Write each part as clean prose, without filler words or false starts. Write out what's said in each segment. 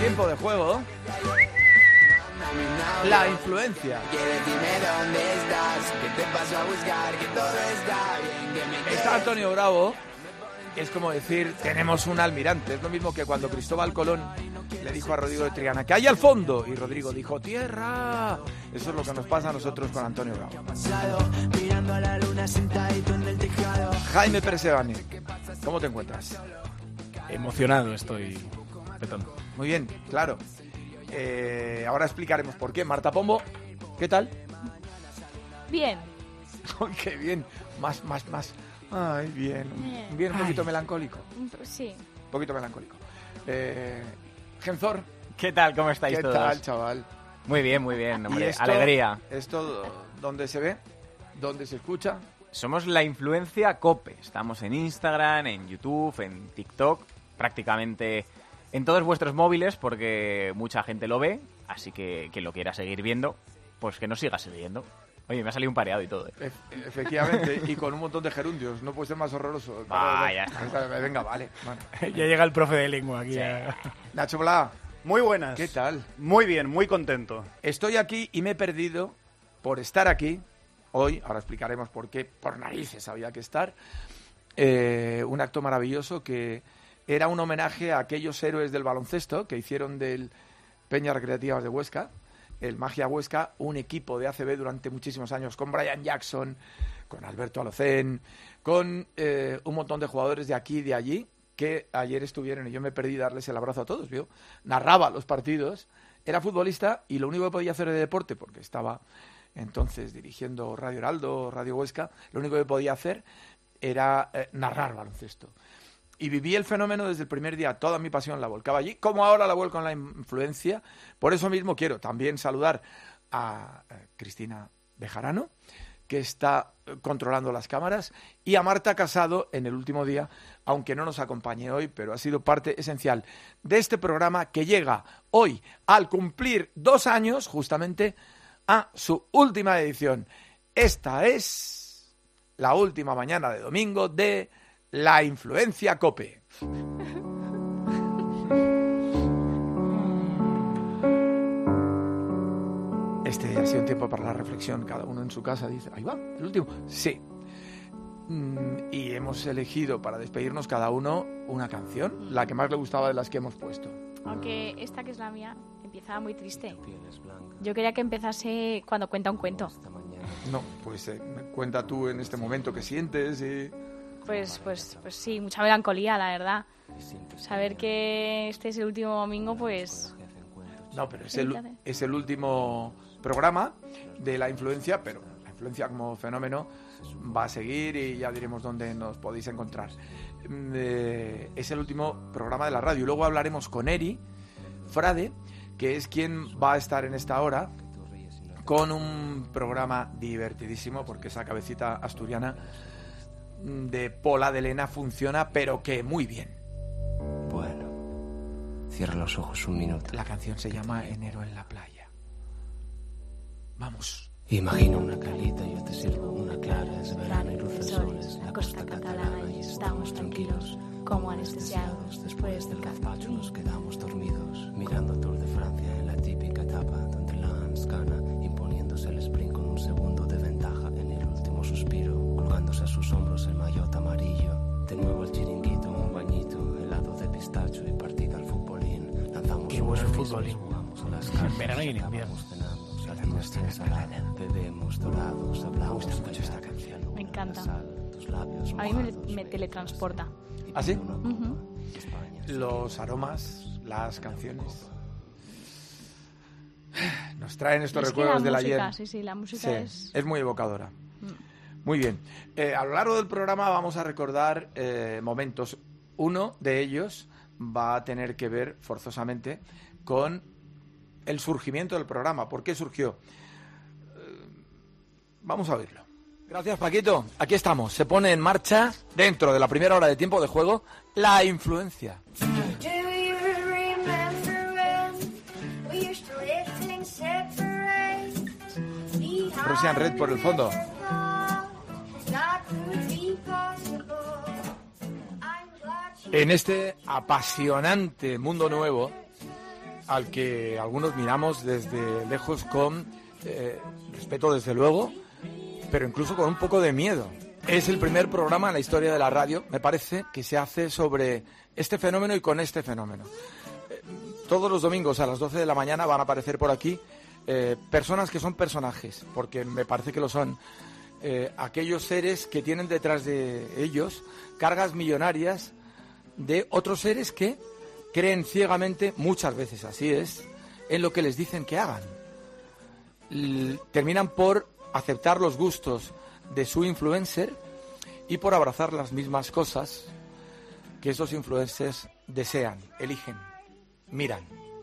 tiempo de juego. La influencia. Está Antonio Bravo. Es como decir, tenemos un almirante. Es lo mismo que cuando Cristóbal Colón le dijo a Rodrigo de Triana que hay al fondo, y Rodrigo dijo tierra. Eso es lo que nos pasa a nosotros con Antonio Bravo. Jaime Persevane, ¿cómo te encuentras? Emocionado estoy, Petón. Muy bien, claro. Ahora explicaremos por qué. Marta Pombo, ¿qué tal? Bien. ¡Qué bien! Más. Ay, bien. Bien, un poquito melancólico. Sí. Un poquito melancólico. Genzor. ¿Qué tal? ¿Cómo estáis ¿Qué todos? tal, chaval? Muy bien, hombre. Esto, alegría. ¿Esto dónde se ve? ¿Dónde se escucha? Somos La Influencia COPE. Estamos en Instagram, en YouTube, en TikTok, prácticamente en todos vuestros móviles porque mucha gente lo ve, así que quien lo quiera seguir viendo, pues que nos siga siguiendo. Oye, me ha salido un pareado y todo, ¿eh? Efectivamente, y con un montón de gerundios. No puede ser más horroroso. Ya está. Venga, vale. Ya llega el profe de lengua aquí. Sí. Nacho Bla. Muy buenas. ¿Qué tal? Muy bien, muy contento. Estoy aquí y me he perdido por estar aquí hoy. Ahora explicaremos por qué, por narices había que estar. Un acto maravilloso que era un homenaje a aquellos héroes del baloncesto que hicieron del Peñas Recreativas de Huesca, el Magia Huesca, un equipo de ACB durante muchísimos años, con Brian Jackson, con Alberto Alocén, con un montón de jugadores de aquí y de allí, que ayer estuvieron, y yo me perdí darles el abrazo a todos, ¿vio? Narraba los partidos, era futbolista y lo único que podía hacer de deporte, porque estaba entonces dirigiendo Radio Heraldo, Radio Huesca, lo único que podía hacer era narrar baloncesto. Y viví el fenómeno desde el primer día, toda mi pasión la volcaba allí, como ahora la vuelco en La Influencia. Por eso mismo quiero también saludar a Cristina Bejarano, que está controlando las cámaras, y a Marta Casado en el último día, aunque no nos acompañe hoy, pero ha sido parte esencial de este programa que llega hoy, al cumplir 2 años, justamente, a su última edición. Esta es la última mañana de domingo de La Influencia COPE. Este ha sido un tiempo para la reflexión, cada uno en su casa dice, ahí va, el último, sí. Y hemos elegido para despedirnos cada uno una canción, la que más le gustaba de las que hemos puesto. Aunque esta, que es la mía, empieza muy triste. Yo quería que empezase cuando cuenta un cuento. No, pues cuenta tú en este momento qué sientes y... Pues sí, mucha melancolía, la verdad. Saber que este es el último domingo, pues... No, pero es el último programa de La Influencia, pero La Influencia como fenómeno va a seguir y ya diremos dónde nos podéis encontrar. Es el último programa de la radio. Y luego hablaremos con Eri Frade, que es quien va a estar en esta hora con un programa divertidísimo, porque esa cabecita asturiana de Pola de Lena funciona, pero que muy bien. Bueno, cierra los ojos un minuto. La canción se llama Enero en la playa. Vamos. Imagina una calita, yo te sirvo una clara, es verano y luces soles, la costa catalana y estamos tranquilos, como anestesiados después del gazpacho nos quedamos dormidos, mirando Tour de Francia en la típica etapa donde Lance gana, imponiéndose el sprint con un segundo de ventaja en el último suspiro, colgándose a sus hombros el maillot amarillo, de nuevo el chiringuito, un bañito, helado de pistacho y partida al futbolín, lanzamos qué bueno el futbolín, jugamos a las cartas, en verano y en invierno. Bebemos dorados, hablamos mucho esta canción. Me encanta. A mí me teletransporta. ¿Ah, sí? Uh-huh. Los aromas, las canciones nos traen estos recuerdos del ayer. Sí, la música es muy evocadora. Muy bien. A lo largo del programa vamos a recordar momentos. Uno de ellos va a tener que ver forzosamente con el surgimiento del programa. ¿Por qué surgió? Vamos a oírlo. Gracias, Paquito. Aquí estamos. Se pone en marcha, dentro de la primera hora de tiempo de juego, La Influencia. Russian Red por el fondo. En este apasionante mundo nuevo al que algunos miramos desde lejos con respeto, desde luego, pero incluso con un poco de miedo. Es el primer programa en la historia de la radio, me parece, que se hace sobre este fenómeno y con este fenómeno. Todos los domingos a las 12 de la mañana van a aparecer por aquí personas que son personajes, porque me parece que lo son. Aquellos seres que tienen detrás de ellos cargas millonarias de otros seres que creen ciegamente, muchas veces así es, en lo que les dicen que hagan. Terminan por aceptar los gustos de su influencer y por abrazar las mismas cosas que esos influencers desean, eligen, miran.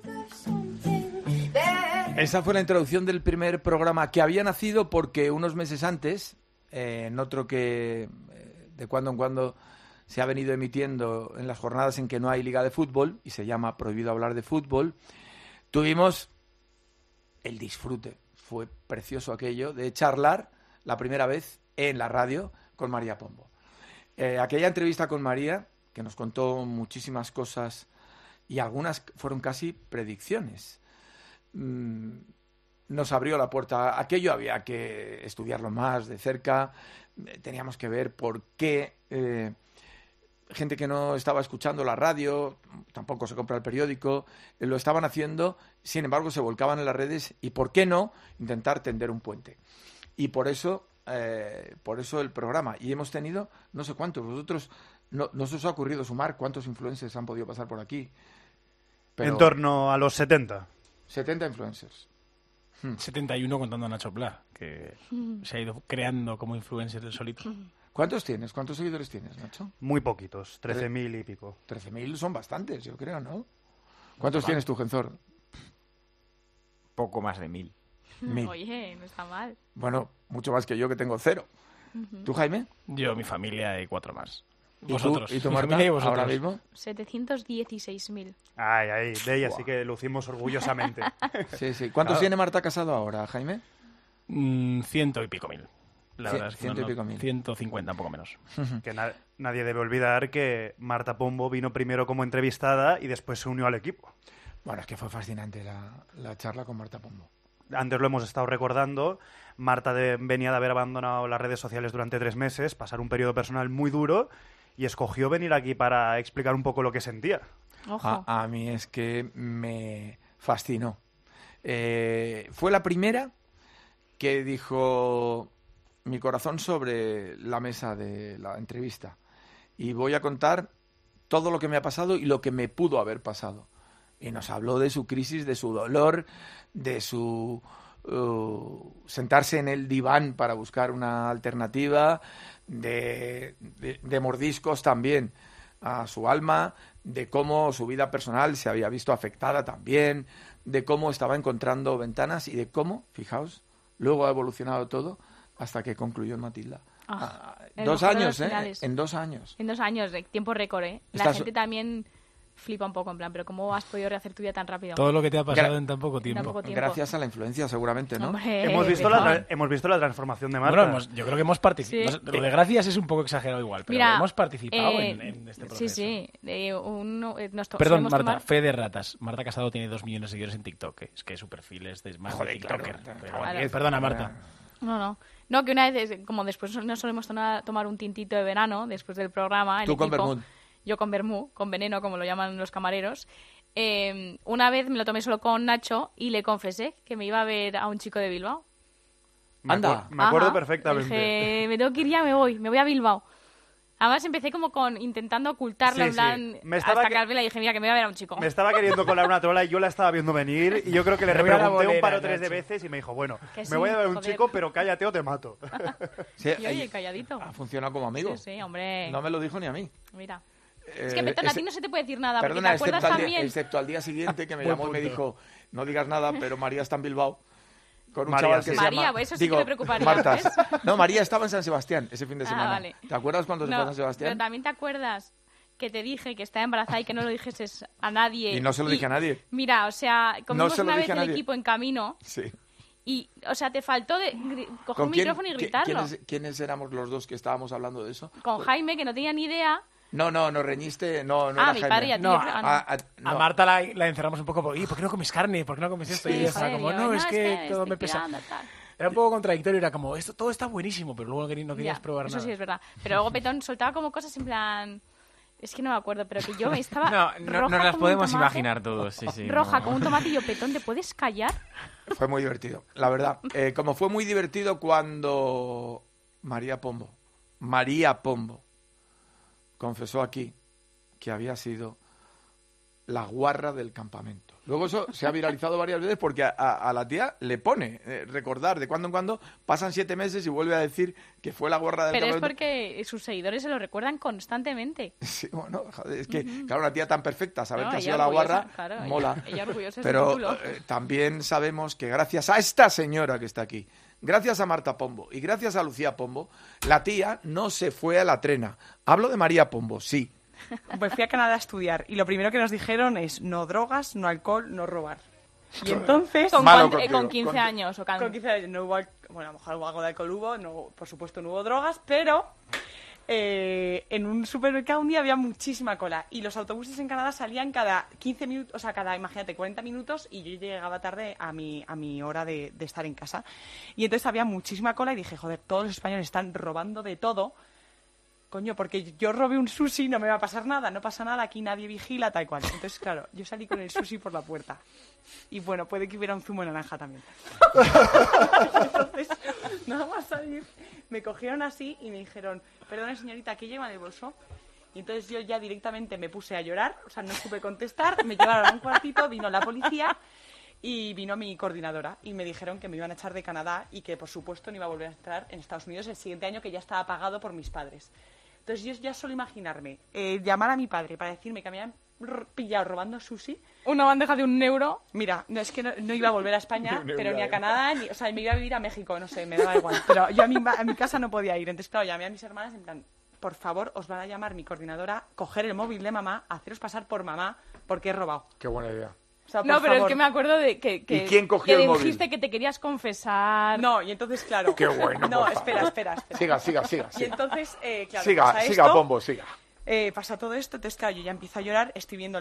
Esa fue la introducción del primer programa, que había nacido porque unos meses antes, en otro que de cuando en cuando se ha venido emitiendo en las jornadas en que no hay liga de fútbol, y se llama Prohibido hablar de fútbol, tuvimos el disfrute, fue precioso aquello, de charlar la primera vez en la radio con María Pombo. Aquella entrevista con María, que nos contó muchísimas cosas y algunas fueron casi predicciones, nos abrió la puerta. Aquello había que estudiarlo más de cerca, teníamos que ver por qué gente que no estaba escuchando la radio, tampoco se compra el periódico, lo estaban haciendo, sin embargo se volcaban en las redes, y por qué no intentar tender un puente. Y por eso el programa. Y hemos tenido no sé cuántos. Vosotros no se os ha ocurrido sumar cuántos influencers han podido pasar por aquí. Pero En torno a los 70. 70 influencers. 71 contando a Nacho Pla, que se ha ido creando como influencer del solito. ¿Cuántos tienes? ¿Cuántos seguidores tienes, Nacho? Muy poquitos, 13.000 y pico. 13.000 son bastantes, yo creo, ¿no? ¿Cuántos tienes tú, Genzor? Poco más de 1.000. 1.000. Oye, no está mal. Bueno, mucho más que yo, que tengo 0. ¿Tú, Jaime? Yo, mi familia y 4 más. ¿Y Vosotros. tú, Mi Marta, familia y vosotros. ahora mismo? 716.000. Ay, de ella sí que lucimos orgullosamente. Sí. ¿Cuántos tiene Marta Casado ahora, Jaime? 100 y pico mil. La verdad es que 100 y pico mil. 150, un poco menos. Que nadie debe olvidar que Marta Pombo vino primero como entrevistada y después se unió al equipo. Bueno, es que fue fascinante la charla con Marta Pombo. Antes lo hemos estado recordando. Marta venía de haber abandonado las redes sociales durante 3 meses, pasar un periodo personal muy duro, y escogió venir aquí para explicar un poco lo que sentía. Ojo. A mí es que me fascinó. Fue la primera que dijo mi corazón sobre la mesa de la entrevista. Y voy a contar todo lo que me ha pasado y lo que me pudo haber pasado. Y nos habló de su crisis, de su dolor, de su sentarse en el diván para buscar una alternativa, de mordiscos también a su alma, de cómo su vida personal se había visto afectada también, de cómo estaba encontrando ventanas y de cómo, fijaos, luego ha evolucionado todo hasta que concluyó en Matilda. El 2 mejor de años, los finales. En 2 años. En 2 años, de tiempo récord, ¿eh? La Estás- gente también flipa un poco, en plan, pero ¿cómo has podido rehacer tu vida tan rápido? Todo lo que te ha pasado Gra- en tan poco tiempo. tan poco tiempo. Gracias a la influencia, seguramente, ¿no? Hombre, Hemos visto la transformación de Marta. Bueno, yo creo que hemos participado. Sí. Lo de gracias es un poco exagerado igual, pero Mira, hemos participado en este proceso. Sí. Perdón, solemos Marta, tomar- fe de ratas. Marta Casado tiene 2 millones de seguidores en TikTok. Es que su perfil es de más de Joder, claro. TikToker. Pero, Claro. perdona, Marta. No, que una vez, como después nos solemos tomar un tintito de verano, después del programa, el Tú con equipo, vermut. yo con vermú, con veneno, como lo llaman los camareros. Una vez me lo tomé solo con Nacho y le confesé que me iba a ver a un chico de Bilbao. Anda. Me acuerdo Ajá. perfectamente. Dije, me tengo que ir ya, me voy a Bilbao. Además empecé como intentando ocultarlo, Sí, en plan, sí. Me estaba hasta que- que al fin le dije, mira, que me voy a ver a un chico. Me estaba queriendo colar una trola y yo la estaba viendo venir, y yo creo que le Me voy a la repregunté un bolera, par o 3 de Nacho. veces y me dijo, bueno, Que me sí, voy a ver un joder. chico, pero cállate o te mato. Sí, Y oye, calladito. ha funcionado como amigo. Sí, hombre. No me lo dijo ni a mí. Mira. Es que, Petón, a ti no se te puede decir nada, Perdona, porque te acuerdas también... excepto al día siguiente que me Buen llamó y me punto. dijo, no digas nada, pero María está en Bilbao. Con un María, chaval sí. que María, se llama... eso sí que me preocuparía, Marta. ¿ves? No, María estaba en San Sebastián ese fin de semana. Vale. ¿Te acuerdas cuando se fue a San Pero Sebastián? también te acuerdas que te dije que estaba embarazada y que no lo dijeses a nadie. Y no se lo dije a nadie. Mira, o sea, comimos se lo una vez dije a el nadie. equipo en camino Sí. y, o sea, te faltó coger un micrófono y gritarlo. ¿Quiénes éramos los dos que estábamos hablando de eso? Con Jaime, que no tenía ni idea, No reñiste, no era mi Jaime. padre y a ti. No, Ah, no. A Marta la encerramos un poco por, ¿por qué no comes carne? ¿Por qué no comes esto? y ella estaba como, joder, yo, es que todo estoy me pesa. tirando, tal. Era un poco contradictorio, era como, esto todo está buenísimo, pero luego no querías Ya, probar eso nada. sí es verdad. Pero luego Petón soltaba como cosas en plan... Es que no me acuerdo, pero que yo estaba No, roja nos las como un podemos tomate. imaginar todos, sí. Roja no. como un tomate y yo, Petón, ¿te puedes callar? Fue muy divertido, la verdad. Como fue muy divertido cuando María Pombo confesó aquí que había sido la guarra del campamento. Luego eso se ha viralizado varias veces porque a la tía le pone recordar de cuando en cuando, pasan 7 meses y vuelve a decir que fue la guarra del Pero es campamento. porque sus seguidores se lo recuerdan constantemente. Sí, bueno, joder, es que, claro, una tía tan perfecta, saber No, que ha ella sido la orgullosa, guarra, claro, mola. ella orgullosa de su Pero título. también sabemos que gracias a esta señora que está aquí, gracias a Marta Pombo y gracias a Lucía Pombo, la tía no se fue a la trena. Hablo de María Pombo, sí. Pues fui a Canadá a estudiar y lo primero que nos dijeron es no drogas, no alcohol, no robar. Y entonces... Malo contigo, con 15 años o Con 15 años no hubo, bueno, a lo mejor algo de alcohol hubo, no, por supuesto no hubo drogas, pero en un supermercado un día había muchísima cola y los autobuses en Canadá salían cada 15 minutos, o sea, cada, imagínate, 40 minutos y yo llegaba tarde a mi hora de estar en casa. Y entonces había muchísima cola y dije, joder, todos los españoles están robando de todo. Coño, porque yo robé un sushi, no me va a pasar nada, no pasa nada, aquí nadie vigila, tal cual. Entonces, claro, yo salí con el sushi por la puerta. Y bueno, puede que hubiera un zumo de naranja también. Entonces, nada más salir, me cogieron así y me dijeron, perdone señorita, ¿qué lleva en el bolso? Y entonces yo ya directamente me puse a llorar, o sea, no supe contestar, me llevaron a un cuartito, vino la policía y vino mi coordinadora y me dijeron que me iban a echar de Canadá y que, por supuesto, no iba a volver a entrar en Estados Unidos el siguiente año, que ya estaba pagado por mis padres. Entonces yo ya solo imaginarme llamar a mi padre para decirme que me habían pillado robando sushi. Una bandeja de €1. Mira, no es que no iba a volver a España, pero ni a Canadá, o sea, me iba a vivir a México, no sé, me daba igual. Pero yo a mi casa no podía ir. Entonces, claro, llamé a mis hermanas en plan, por favor, os van a llamar mi coordinadora, coger el móvil de mamá, haceros pasar por mamá, porque he robado. Qué buena idea. O sea, No, por pero favor. es que me acuerdo de que ¿Y quién cogió que el móvil? dijiste que te querías confesar. No, y entonces, claro... Qué bueno, No, por espera. Siga. Y entonces, claro, Siga, pasa siga, esto, Pombo, siga. pasa todo esto, entonces claro, yo ya empiezo a llorar, estoy viendo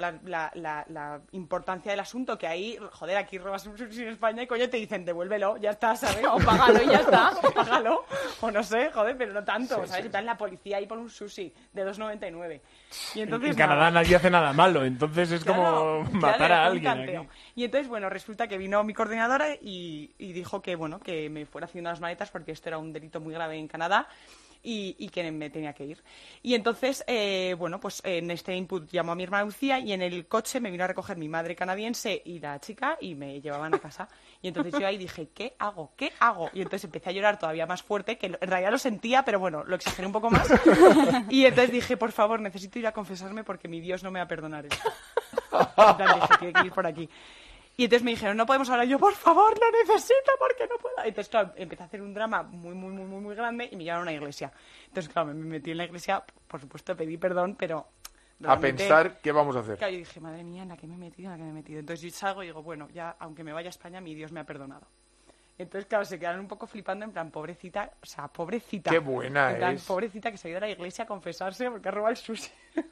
la importancia del asunto, que ahí, joder, aquí robas un sushi en España y coño te dicen, devuélvelo, ya está, ¿sabes? O págalo y ya está. O págalo, o no sé, joder, pero no tanto, ¿sabes? Está en la policía ahí por un sushi de 2,99. Y entonces, En Canadá nadie hace nada malo, entonces es como matar claro, a fue un alguien. canteo. Aquí. Y entonces, bueno, resulta que vino mi coordinadora y dijo que, bueno, que me fuera haciendo las maletas porque esto era un delito muy grave en Canadá y que me tenía que ir. Y entonces, bueno, pues en este input llamó a mi hermana Lucía y en el coche me vino a recoger mi madre canadiense y la chica y me llevaban a casa. Y entonces yo ahí dije, ¿qué hago? ¿Qué hago? Y entonces empecé a llorar todavía más fuerte, que en realidad lo sentía, pero bueno, lo exageré un poco más. Y entonces dije, por favor, necesito ir a confesarme porque mi Dios no me va a perdonar esto. En plan, dije, tiene que ir por aquí. Y entonces me dijeron, no podemos hablar. Y yo, por favor, lo necesito porque no puedo. Entonces, claro, empecé a hacer un drama muy grande y me llevaron a una iglesia. Entonces, claro, me metí en la iglesia, por supuesto, pedí perdón, pero... A pensar qué vamos a hacer. Claro, yo dije, madre mía, en la que me he metido. Entonces yo salgo y digo, bueno, ya, aunque me vaya a España, mi Dios me ha perdonado. Entonces, claro, se quedaron un poco flipando, en plan, pobrecita, o sea, pobrecita. Qué buena en plan, es. pobrecita que se ha ido a la iglesia a confesarse porque ha robado el sushi.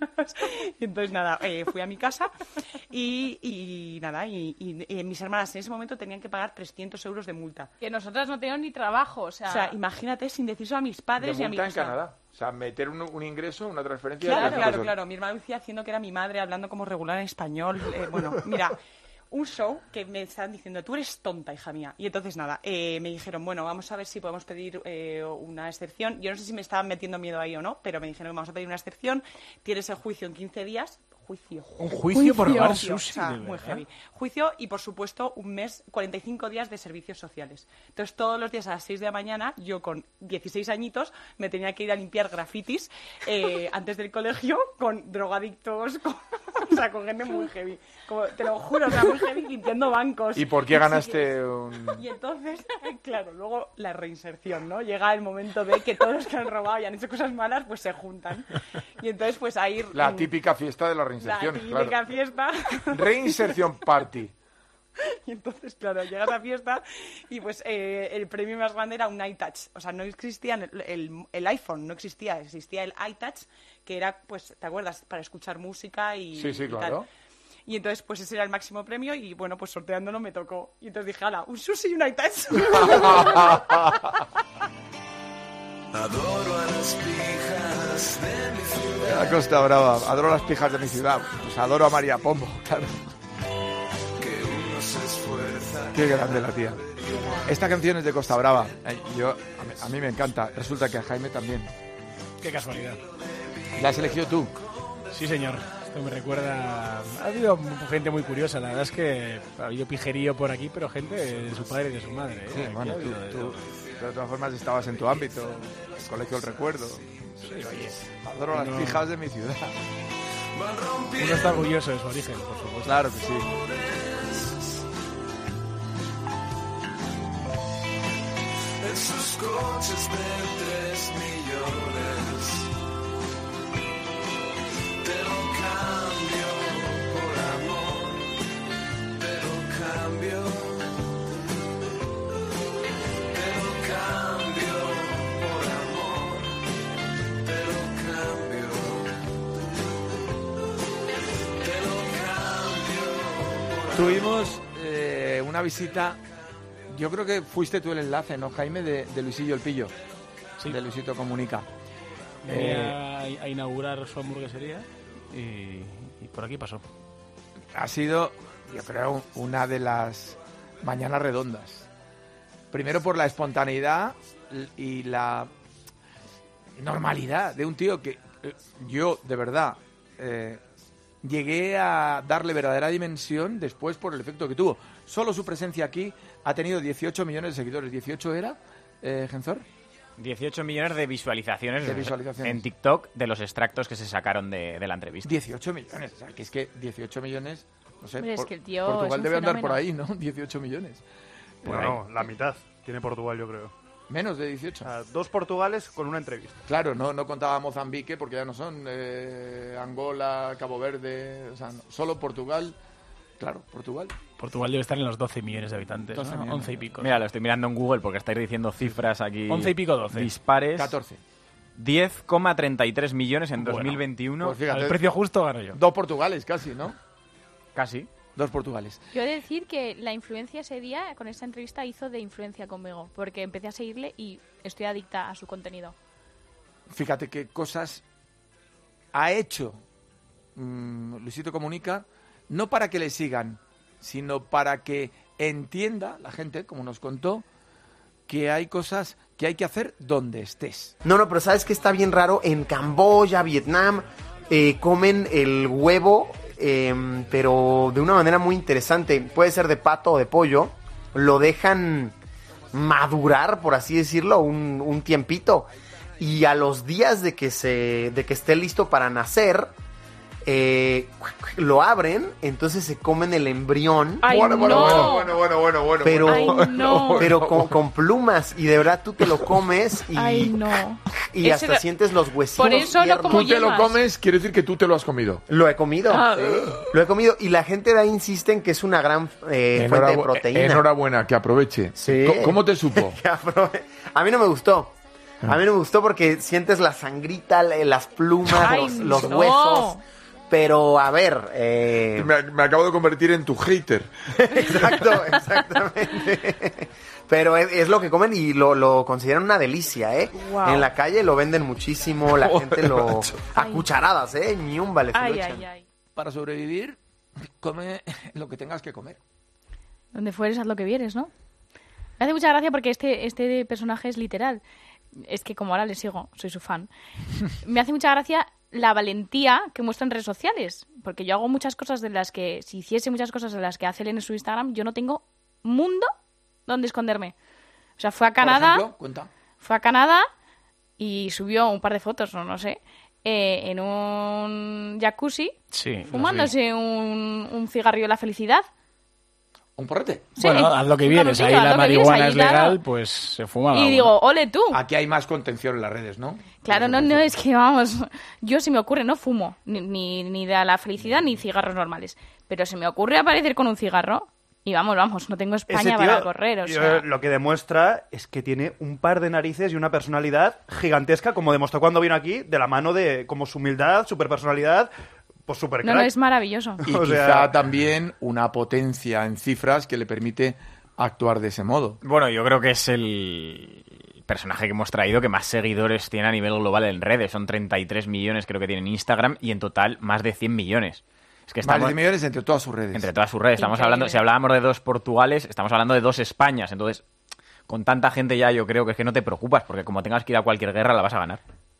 Y entonces, nada, fui a mi casa y nada, y mis hermanas en ese momento tenían que pagar 300 euros de multa. Que nosotras no teníamos ni trabajo, o sea... O sea, imagínate, sin decir eso a mis De padres y a mi multa en casa. Canadá. O sea, meter un ingreso, una transferencia de Claro, 300 euros. claro. Mi hermana Lucía haciendo que era mi madre, hablando como regular en español. Bueno, mira, un show que me estaban diciendo, tú eres tonta, hija mía. Y entonces, nada, me dijeron, bueno, vamos a ver si podemos pedir una excepción. Yo no sé si me estaban metiendo miedo ahí o no, pero me dijeron, vamos a pedir una excepción. Tienes el juicio en 15 días. Juicio. Un juicio por robar Juicio, sushi, o sea, de muy verdad. heavy. Juicio y, por supuesto, un mes, 45 días de servicios sociales. Entonces, todos los días a las 6 de la mañana, yo con 16 añitos, me tenía que ir a limpiar grafitis antes del colegio con drogadictos, o sea, con gente muy heavy. Como, te lo juro, o sea, muy heavy limpiando bancos. ¿Y por qué ganaste un...? Y entonces, claro, luego la reinserción, ¿no? Llega el momento de que todos los que han robado y han hecho cosas malas, pues se juntan. Y entonces, pues ahí... La típica fiesta de la La reinserción, típica claro. fiesta. Reinserción party. Y entonces, claro, llegas a la fiesta y pues el premio más grande era un iTouch. O sea, no existía el iPhone, no existía el iTouch, que era, pues, ¿te acuerdas? Para escuchar música y Sí, y claro. tal. Y entonces, pues ese era el máximo premio y, bueno, pues sorteándolo me tocó. Y entonces dije, ¡hala, un sushi y un iTouch! Adoro a las pijas de mi ciudad. La Costa Brava. Adoro las pijas de mi ciudad. Pues adoro a María Pombo, claro. Que uno se esfuerza. Qué grande la tía. Esta canción es de Costa Brava. A mí me encanta. Resulta que a Jaime también. Qué casualidad. ¿La has elegido tú? Sí, señor. Esto me recuerda... Ha habido gente muy curiosa. La verdad es que ha habido pijerío por aquí, pero gente de su padre y de su madre. ¿eh? Sí, Aquí bueno, ha habido de tú, todo. de todas formas estabas en tu ámbito, el colegio del recuerdo. Sí, oye. Adoro las No. pijas de mi ciudad. Uno está orgulloso de su origen, por supuesto. Claro que sí. Esos coches de 3 millones. Te lo cambio por amor. Te lo cambio. Te lo cambio por amor. Te lo cambio. Te lo cambio. Tuvimos una visita, yo creo que fuiste tú el enlace, ¿no, Jaime? De Luisillo el Pillo, Sí. de Luisito Comunica. Venía a inaugurar su hamburguesería y por aquí pasó. Ha sido, yo creo, una de las mañanas redondas. Primero por la espontaneidad y la normalidad de un tío que yo, de verdad, llegué a darle verdadera dimensión después por el efecto que tuvo. Solo su presencia aquí ha tenido 18 millones de seguidores. ¿18 era, Genzor? 18 millones de visualizaciones, De visualizaciones. en TikTok de los extractos que se sacaron de la entrevista. 18 millones. O sea, que es que 18 millones, no sé, Hombre, es que el tío es Portugal un debe andar por fenómeno. ahí, ¿no? 18 millones. Bueno, la mitad tiene Portugal, yo creo. Menos de 18. O sea, 2 Portugales con una entrevista. Claro, no contaba Mozambique porque ya no son Angola, Cabo Verde, o sea, solo Portugal. Claro, Portugal. Portugal debe estar en los 12 millones de habitantes, 12 ¿no? millones. 11 y pico. Mira, lo estoy mirando en Google porque estáis diciendo cifras aquí. 11 y pico, 12. Dispares. 14. 10,33 millones en Bueno, 2021. Pues fíjate, Al precio justo gano yo. 2 Portugales casi, ¿no? Casi. 2 Portugales. Yo he de decir que la influencia ese día, con esta entrevista, hizo de influencia conmigo, porque empecé a seguirle y estoy adicta a su contenido. Fíjate qué cosas ha hecho Luisito Comunica, no para que le sigan, sino para que entienda la gente, como nos contó, que hay cosas que hay que hacer donde estés. No, pero ¿sabes qué está bien raro? En Camboya, Vietnam, comen el huevo, pero de una manera muy interesante. Puede ser de pato o de pollo. Lo dejan madurar, por así decirlo, un tiempito. Y a los días de que esté listo para nacer, lo abren, entonces se comen el embrión. ¡Ay, bueno. Pero, ¡Ay, no! pero con plumas, y de verdad tú te lo comes y, ¡Ay, no! y Ese hasta era- sientes los huesitos. Por eso no tiernos. como Tú te lo yemas. comes, quiere decir que tú te lo has comido. Lo he comido. Ah. Lo he comido. Y la gente de ahí insiste en que es una gran fuente de proteína. Enhorabuena, que aproveche. Sí. ¿Cómo te supo? A mí no me gustó. A mí no me gustó porque sientes la sangrita, las plumas, Ay, los no. huesos. Pero, a ver... Me acabo de convertir en tu hater. Exactamente. Pero es lo que comen y lo consideran una delicia, ¿eh? Guau. En la calle lo venden muchísimo, la gente lo... A Ay. cucharadas, ¿eh? Ni un vale. ¡Ay, ay, ay! Para sobrevivir, come lo que tengas que comer. Donde fueres, haz lo que vieres, ¿no? Me hace mucha gracia porque este personaje es literal. Es que como ahora le sigo, soy su fan. Me hace mucha gracia la valentía que muestra en redes sociales. Porque yo hago muchas cosas de las que, si hiciese muchas cosas de las que hace él en su Instagram, yo no tengo mundo donde esconderme. O sea, fue a Canadá. Por ejemplo, cuenta. Fue a Canadá y subió un par de fotos, no sé, en un jacuzzi, Sí. las vi. fumándose un cigarrillo de la felicidad. ¿Un porrete? Sí, Bueno, haz lo que un vienes. Ahí canutillo, haz la lo que vienes, marihuana ahí, es claro. legal, pues se fumaba. Y uno. digo, ole tú. Aquí hay más contención en las redes, ¿no? Claro, no, es que vamos, yo se me ocurre, no fumo, ni de la felicidad ni cigarros normales, pero se me ocurre aparecer con un cigarro Y vamos, no tengo Ese España tío, para correr, o sea... lo que demuestra es que tiene un par de narices y una personalidad gigantesca, como demostró cuando vino aquí, de la mano de como su humildad, super personalidad, pues super crack. No, es maravilloso. Y O quizá sea- también una potencia en cifras que le permite actuar de ese modo. Bueno, yo creo que es el personaje que hemos traído que más seguidores tiene a nivel global en redes. Son 33 millones creo que tiene en Instagram y en total más de 100 millones. Es que Más estamos de millones entre todas sus redes. entre todas sus redes. Estamos Increíble. hablando, si hablábamos de 2 Portugales, estamos hablando de 2 Españas. Entonces, con tanta gente ya yo creo que es que no te preocupas porque como tengas que ir a cualquier guerra la vas a ganar.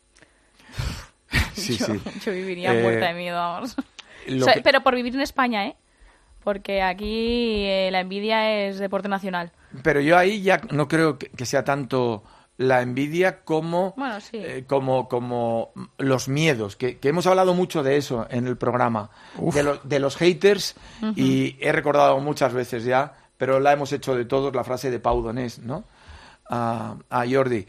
Sí, sí. Yo viviría Eh, muerta de miedo, vamos. lo O sea, que- pero por vivir en España, ¿eh? Porque aquí la envidia es deporte nacional. Pero yo ahí ya no creo que sea tanto la envidia como, Bueno, sí. como los miedos, que hemos hablado mucho de eso en el programa, de los haters, y he recordado muchas veces ya, pero la hemos hecho de todos, la frase de Pau Donés, ¿no? A Jordi.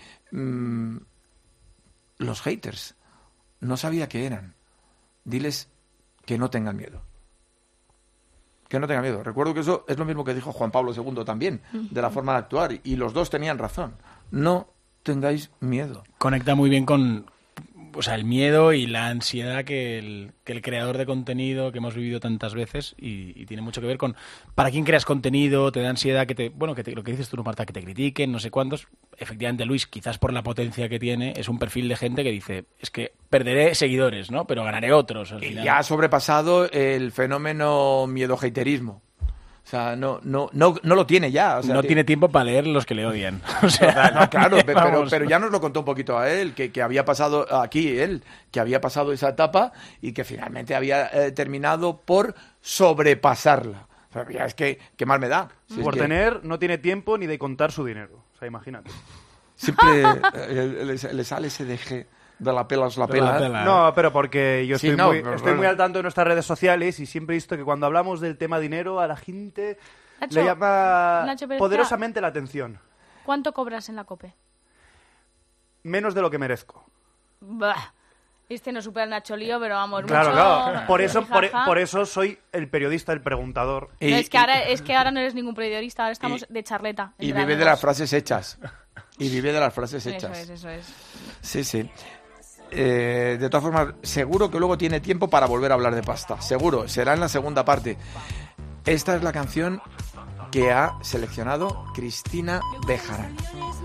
Los haters, no sabía qué eran. Diles que no tengan miedo. Que no tengan miedo. Recuerdo que eso es lo mismo que dijo Juan Pablo II también, de la forma de actuar, y los dos tenían razón. No tengáis miedo. Conecta muy bien con, o sea, el miedo y la ansiedad que el creador de contenido que hemos vivido tantas veces y tiene mucho que ver con para quién creas contenido, te da ansiedad que lo que dices tú, Marta, que te critiquen, no sé cuántos. Efectivamente, Luis, quizás por la potencia que tiene, es un perfil de gente que dice, es que perderé seguidores, ¿no? Pero ganaré otros al Y final. ya ha sobrepasado el fenómeno miedo-haterismo. O sea, no lo tiene ya. O sea, no tiene tiempo para leer los que le odian. O sea, No, claro, vamos. pero ya nos lo contó un poquito a él, que había pasado aquí, que había pasado esa etapa y que finalmente había terminado por sobrepasarla. O sea, ya es que mal me da. Si es Por que tener, no tiene tiempo ni de contar su dinero. O sea, imagínate. siempre le sale ese deje de la pela es la De la pela. pela. No, pero porque yo Sí, estoy, no, muy, pero estoy bueno. muy al tanto de nuestras redes sociales y siempre he visto que cuando hablamos del tema dinero a la gente Nacho, le llama Nacho, pero poderosamente la atención. ¿Cuánto cobras en la COPE? Menos de lo que merezco. Bah. Este no supera el Nacho Lío, pero vamos, Claro, mucho... claro. Por eso, jijaja. por eso soy el periodista, el preguntador. Y, No, es que ahora no eres ningún periodista, ahora estamos de charleta. y entre vive de amigos. las frases hechas. Y vive de las frases Eso hechas. es, eso es. Sí, sí. De todas formas, seguro que luego tiene tiempo para volver a hablar de pasta. Seguro, será en la segunda parte. Esta es la canción que ha seleccionado Cristina Bejarano.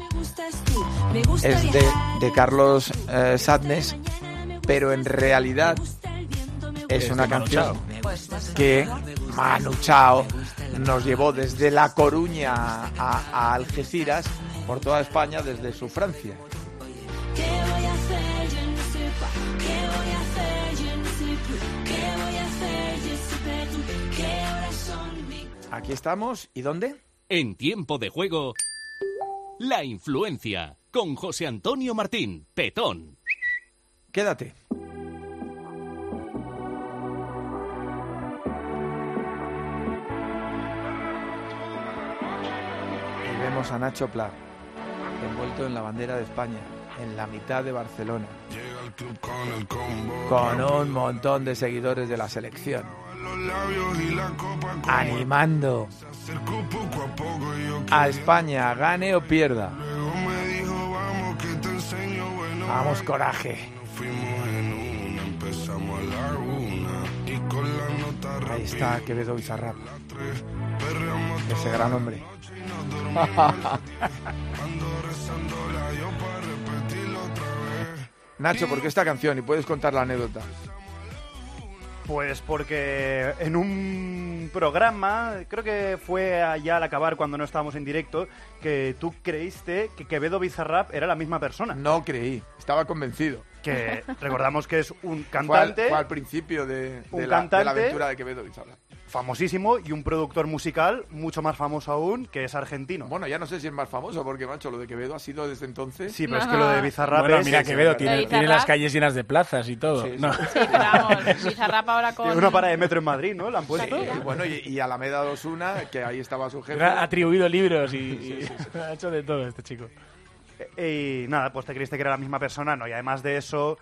Es de Carlos Sadness, pero en realidad es una de Manu canción Chao. que Manu Chao nos llevó desde La Coruña a Algeciras, por toda España, desde su Francia. Aquí estamos. ¿Y dónde? En Tiempo de Juego, La Influencia, con José Antonio Martín, Petón. Quédate. Y vemos a Nacho Pla, envuelto en la bandera de España, en la mitad de Barcelona, con un montón de seguidores de la selección, animando a España, gane o pierda. Vamos, coraje. Ahí está Quevedo Bizarrap, ese gran hombre. Nacho, ¿por qué esta canción? Y puedes contar la anécdota. Pues porque en un programa, creo que fue allá al acabar cuando no estábamos en directo, que tú creíste que Quevedo Bizarrap era la misma persona. No creí, estaba convencido. Que recordamos que es un Fue cantante al principio de Un la cantante. aventura de Quevedo Bizarrap. famosísimo y un productor musical mucho más famoso aún, que es argentino. Bueno, ya no sé si es más famoso, porque, macho, lo de Quevedo ha sido desde entonces... Sí, pero es que lo de Bizarrap Bueno, es... mira, Quevedo Lo tiene, de tiene Bizarrap. las calles llenas de plazas y todo. Sí, sí. No. Sí, pero vamos, Bizarrap ahora con... Tiene una parada de metro en Madrid, ¿no? La han puesto. Y bueno, y Alameda de Osuna, que ahí estaba su jefe. Ha atribuido libros y ha hecho de todo este chico. Y nada, pues te creíste que era la misma persona, ¿no? Y además de eso,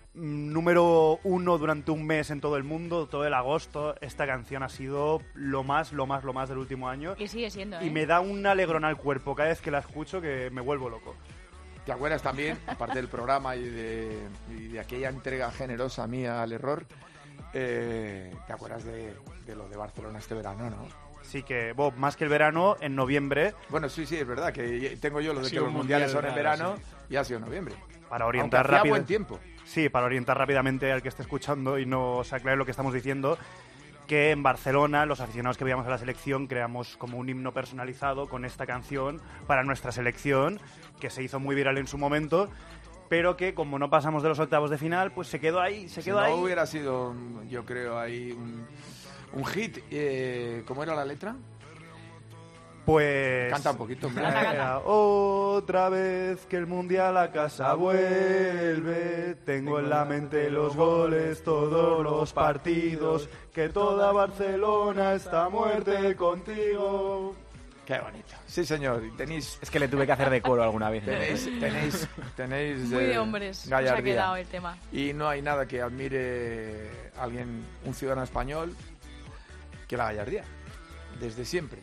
número 1 durante un mes en todo el mundo, todo el agosto. Esta canción ha sido lo más del último año. Y sigue siendo, Y me da un alegrón al cuerpo cada vez que la escucho que me vuelvo loco. ¿Te acuerdas también, aparte del programa y de aquella entrega generosa mía al error, te acuerdas de lo de Barcelona este verano, ¿no? Sí que, más que el verano, en noviembre... Bueno, sí, es verdad, que tengo yo lo de que los mundial, mundiales son en verano sí. y ha sido en noviembre. Para orientar Aunque hacía rápido. buen tiempo. Sí, para orientar rápidamente al que esté escuchando y no se aclare lo que estamos diciendo, que en Barcelona los aficionados que veíamos a la selección creamos como un himno personalizado con esta canción para nuestra selección, que se hizo muy viral en su momento, pero que como no pasamos de los octavos de final, pues se quedó ahí, Si no hubiera sido, yo creo, ahí un hit. ¿Cómo era la letra? Pues... Canta un poquito, hombre. Era, otra vez que el Mundial a casa vuelve, tengo en la mente los goles, todos los partidos, que toda Barcelona está a muerte contigo. Qué bonito. Sí, señor. Y tenéis... Es que le tuve que hacer de coro alguna vez. Tenéis Muy de hombres nos ha gallardía. quedado el tema. Y no hay nada que admire a alguien, un ciudadano español, que la gallardía. Desde siempre.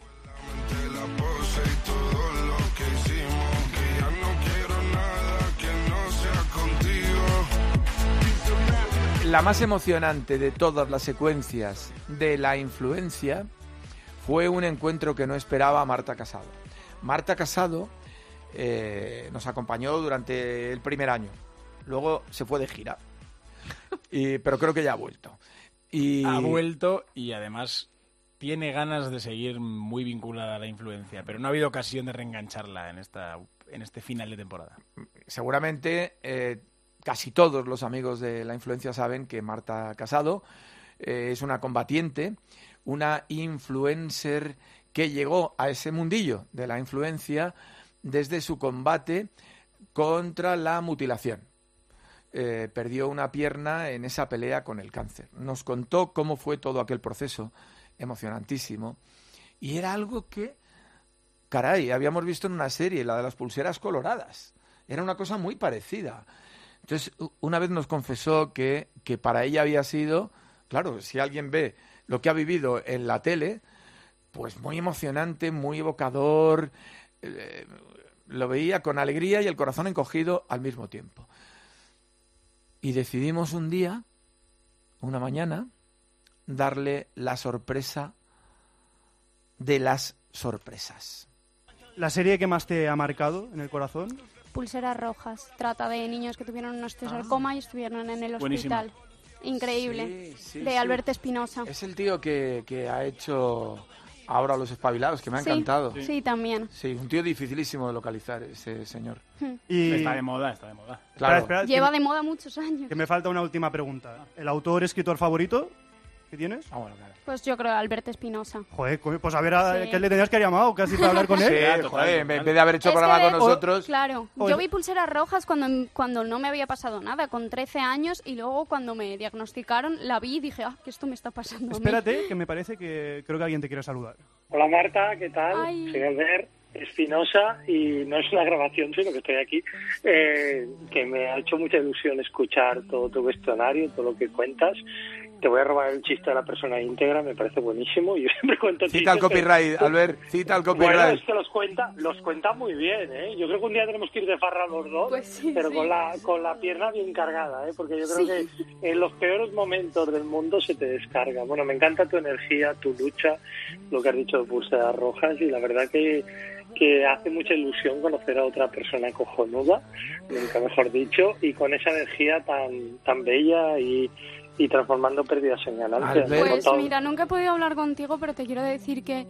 La más emocionante de todas las secuencias de La Influencia fue un encuentro que no esperaba Marta Casado. Marta Casado nos acompañó durante el primer año. Luego se fue de gira. Pero creo que ya ha vuelto. Ha vuelto y además tiene ganas de seguir muy vinculada a La Influencia, pero no ha habido ocasión de reengancharla en este final de temporada. Seguramente casi todos los amigos de La Influencia saben que Marta Casado es una combatiente, una influencer que llegó a ese mundillo de la influencia desde su combate contra la mutilación. Perdió una pierna en esa pelea con el cáncer. Nos contó cómo fue todo aquel proceso emocionantísimo, y era algo que, caray, habíamos visto en una serie, la de las pulseras coloradas. Era una cosa muy parecida. Entonces, una vez nos confesó que para ella había sido, claro, si alguien ve lo que ha vivido en la tele, pues muy emocionante, muy evocador, lo veía con alegría y el corazón encogido al mismo tiempo. Y decidimos un día, una mañana, darle la sorpresa de las sorpresas. ¿La serie que más te ha marcado en el corazón? Pulseras rojas. Trata de niños que tuvieron un osteosarcoma y estuvieron en el Buenísima. hospital. Increíble. Sí, de Alberto Espinosa. Es el tío que ha hecho ahora Los Espabilados, que me ha encantado. Sí, también. Sí, un tío dificilísimo de localizar, ese señor. Y... Está de moda. Claro. Espera, Lleva de moda muchos años. que me falta una última pregunta. ¿El autor, escritor favorito que tienes? Ah, bueno, claro. Pues yo creo Alberto Espinosa. Joder, pues a ver Sí. qué le tenías que haber llamado casi para hablar con él. Sí, joder, en vez de haber hecho Es que programa de- con nosotros... Claro, Oye. yo vi pulseras rojas cuando no me había pasado nada, con 13 años, y luego cuando me diagnosticaron la vi y dije, que esto me está pasando a mí. Espérate, que me parece que creo que alguien te quiere saludar. Hola Marta, ¿qué tal? Ay. Soy Albert Espinosa y no es una grabación, sino que estoy aquí, que me ha hecho mucha ilusión escuchar todo tu cuestionario, todo lo que cuentas. Te voy a robar el chiste de la persona íntegra, me parece buenísimo. Yo siempre cuento Cita el chistes, copyright, pero- Albert, cita el Bueno, copyright. es que los cuenta muy bien, ¿eh? Yo creo que un día tenemos que ir de farra los dos, Pues sí, pero sí. con la pierna bien cargada, ¿eh? Porque yo creo que en los peores momentos del mundo se te descarga. Bueno, me encanta tu energía, tu lucha, lo que has dicho de pulseras rojas, y la verdad que hace mucha ilusión conocer a otra persona cojonuda, nunca mejor dicho, y con esa energía tan bella y transformando pérdidas en ganancias. Albert. Pues mira, nunca he podido hablar contigo, pero te quiero decir que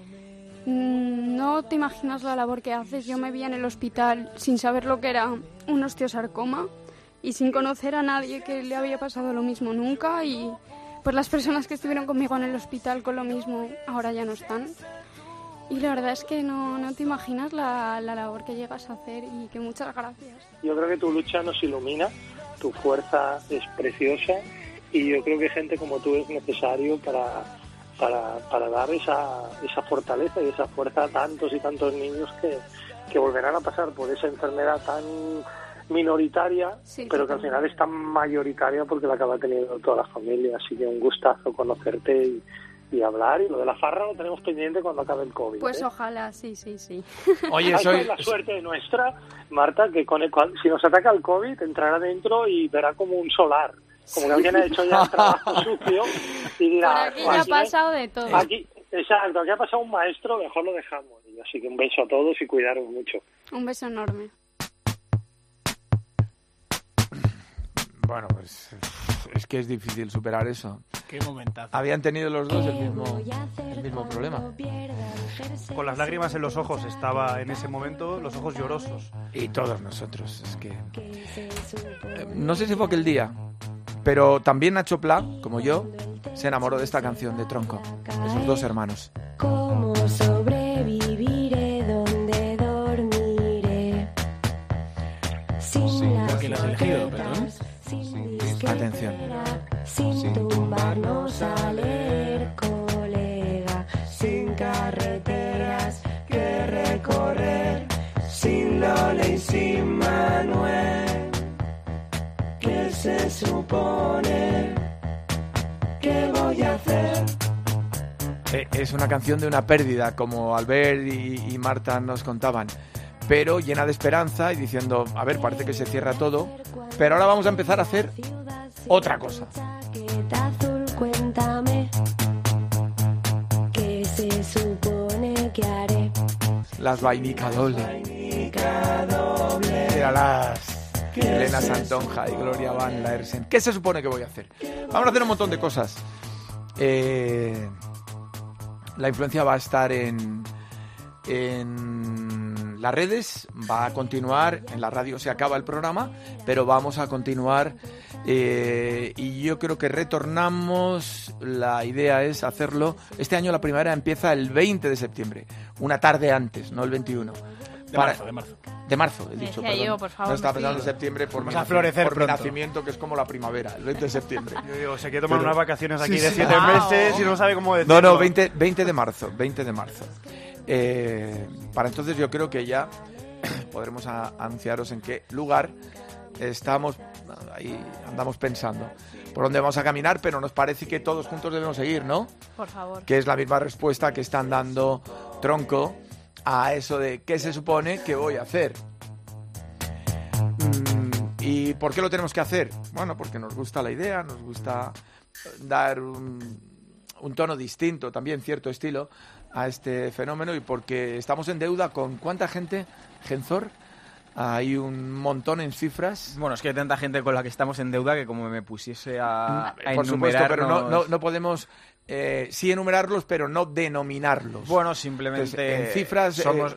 no te imaginas la labor que haces. Yo me vi en el hospital sin saber lo que era un osteosarcoma y sin conocer a nadie que le había pasado lo mismo nunca, y pues las personas que estuvieron conmigo en el hospital con lo mismo ahora ya no están. Y la verdad es que no te imaginas la labor que llegas a hacer, y que muchas gracias. Yo creo que tu lucha nos ilumina, tu fuerza es preciosa, y yo creo que gente como tú es necesario para dar esa fortaleza y esa fuerza a tantos y tantos niños que volverán a pasar por esa enfermedad tan minoritaria, Sí, pero que al final es tan mayoritaria porque la acaba teniendo toda la familia. Así que un gustazo conocerte y hablar. Y lo de la farra lo tenemos pendiente cuando acabe el COVID. Pues ojalá, sí. Oye, Esa es la suerte nuestra, Marta, que si nos ataca el COVID, entrará dentro y verá como un solar. Como que alguien ha hecho ya el trabajo sucio y dirá... Por aquí ya ha pasado de todo. Exacto, aquí ha pasado un maestro, mejor lo dejamos. Y así que un beso a todos y cuidaros mucho. Un beso enorme. Bueno, pues es que es difícil superar eso. Qué momentazo. Habían tenido los dos el mismo problema. Con las lágrimas en los ojos estaba en ese momento, los ojos llorosos. Y todos nosotros, es que... no sé si fue aquel día, pero también Nacho Pla, como yo, se enamoró de esta canción de Tronco, de sus dos hermanos. ¿Cómo sobreviviré? ¿Dónde dormiré? Sin las ¿Por qué lo has elegido, perdón? Atención. Sin tumbarnos a leer, colega, sin carreteras que recorrer, sin Lola y sin Manuel. ¿Qué se supone que voy a hacer? Es una canción de una pérdida, como Albert y Marta nos contaban, pero llena de esperanza y diciendo, a ver, parece que se cierra todo, pero ahora vamos a empezar a hacer otra cosa. Azul, cuéntame, ¿qué se supone que haré? Las vainica doble. Era las Elena Santonja y Gloria Van Laersen. ¿Qué se supone que voy a hacer? Vamos a hacer un montón de cosas. La influencia va a estar en las redes, va a continuar, en la radio se acaba el programa, pero vamos a continuar y yo creo que retornamos, la idea es hacerlo, este año la primavera empieza el 20 de septiembre, una tarde antes, no el 21. De marzo. De marzo, he dicho, Decía perdón. yo, por favor, No estaba me pensando en fío. septiembre por, Vamos a florecer por mi pronto. nacimiento, que es como la primavera, el 20 de septiembre. Yo digo, se quiere tomar Pero- unas vacaciones aquí Sí, de sí. 7 Wow. meses y no sabe cómo decirlo. No, 20 de marzo, 20 de marzo. Para entonces yo creo que ya podremos anunciaros en qué lugar estamos, ahí andamos pensando por dónde vamos a caminar, pero nos parece que todos juntos debemos seguir, ¿no? Por favor. Que es la misma respuesta que están dando Tronco a eso de qué se supone que voy a hacer. ¿Y por qué lo tenemos que hacer? Bueno, porque nos gusta la idea, nos gusta dar un tono distinto, también cierto estilo, a este fenómeno y porque estamos en deuda con ¿cuánta gente, Genzor? Hay un montón en cifras. Bueno, es que hay tanta gente con la que estamos en deuda que como me pusiese a Por supuesto, pero enumerarnos- no podemos sí enumerarlos, pero no denominarlos. Bueno, simplemente Entonces, en cifras,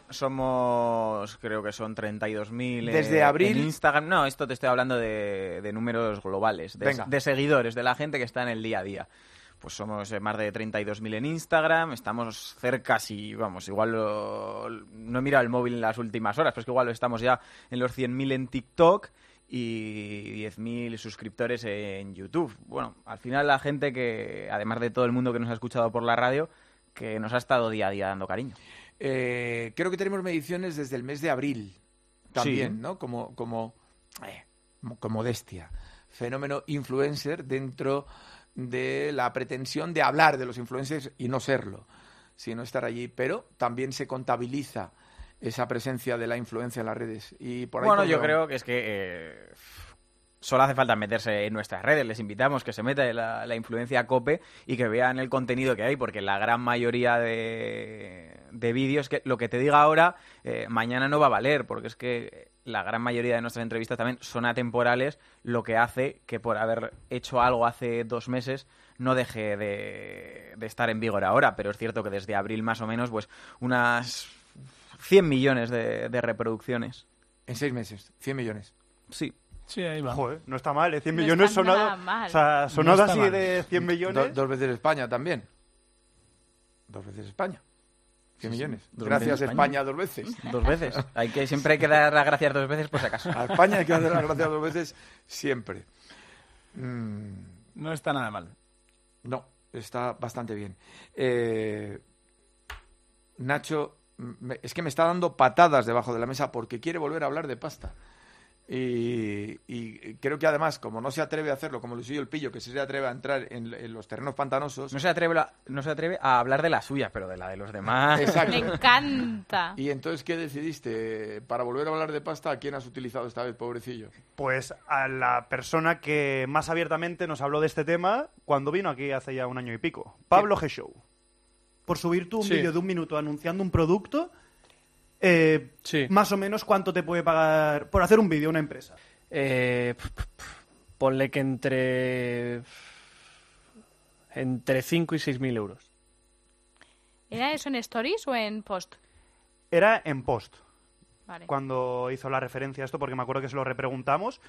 somos creo que son 32.000 desde abril. en Instagram. No, esto te estoy hablando de números globales, Venga. de seguidores, de la gente que está en el día a día. Pues somos más de 32.000 en Instagram, estamos cerca, si vamos, igual no he mirado el móvil en las últimas horas, pero es que igual estamos ya en los 100.000 en TikTok y 10.000 suscriptores en YouTube. Bueno, al final la gente que, además de todo el mundo que nos ha escuchado por la radio, que nos ha estado día a día dando cariño. Creo que tenemos mediciones desde el mes de abril también, Sí. ¿no? Como modestia. Fenómeno influencer dentro de la pretensión de hablar de los influencers y no serlo, sino estar allí. Pero también se contabiliza esa presencia de la influencia en las redes. Y por ahí Bueno, por yo lo- creo que es que solo hace falta meterse en nuestras redes. Les invitamos que se meta en la influencia COPE y que vean el contenido que hay, porque la gran mayoría de vídeos, que lo que te diga ahora, mañana no va a valer, porque es que la gran mayoría de nuestras entrevistas también son atemporales, lo que hace que por haber hecho algo hace 2 meses no deje de estar en vigor ahora. Pero es cierto que desde abril más o menos, pues unas 100 millones de reproducciones. En 6 meses, 100 millones. Sí. Sí, ahí va. Joder, no está mal, 100 No millones está sonado. nada mal. O sea, No sonado está así mal. de 100 millones. 2 veces España también. 2 veces España. 100 millones. Dos Gracias veces España 2 veces. 2 veces. Siempre hay que dar las gracias 2 veces por si acaso. A España hay que dar las gracias 2 veces siempre. No está nada mal. No, está bastante bien. Nacho, es que me está dando patadas debajo de la mesa porque quiere volver a hablar de pasta. Y creo que además, como no se atreve a hacerlo, como Luisillo el Pillo, que sí se atreve a entrar en los terrenos pantanosos... No se atreve a hablar de la suya, pero de la de los demás. Exacto. Me encanta. Y entonces, ¿qué decidiste? Para volver a hablar de pasta, ¿a quién has utilizado esta vez, pobrecillo? Pues a la persona que más abiertamente nos habló de este tema cuando vino aquí hace ya 1 año y pico. Pablo G. Show. Por subir tú un Sí. vídeo de 1 minuto anunciando un producto, Sí. más o menos ¿cuánto te puede pagar por hacer un vídeo una empresa? Ponle que entre 5 y 6.000 euros. ¿Era eso en Stories o en Post? Era en Post, Vale. cuando hizo la referencia a esto, porque me acuerdo que se lo repreguntamos.